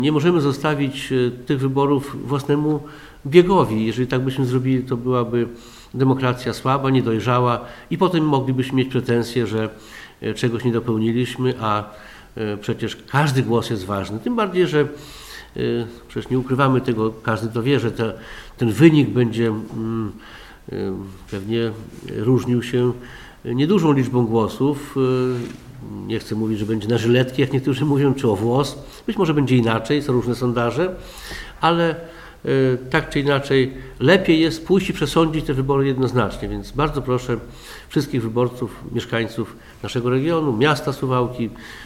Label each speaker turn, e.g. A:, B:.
A: Nie możemy zostawić tych wyborów własnemu biegowi. Jeżeli tak byśmy zrobili, to byłaby demokracja słaba, niedojrzała i potem moglibyśmy mieć pretensje, że czegoś nie dopełniliśmy, a przecież każdy głos jest ważny. Tym bardziej, że przecież nie ukrywamy tego, każdy to wie, że ten wynik będzie pewnie różnił się niedużą liczbą głosów. Nie chcę mówić, że będzie na żyletki, jak niektórzy mówią, czy o włos. Być może będzie inaczej, są różne sondaże, ale tak czy inaczej lepiej jest pójść i przesądzić te wybory jednoznacznie, więc bardzo proszę wszystkich wyborców, mieszkańców naszego regionu, miasta Suwałki,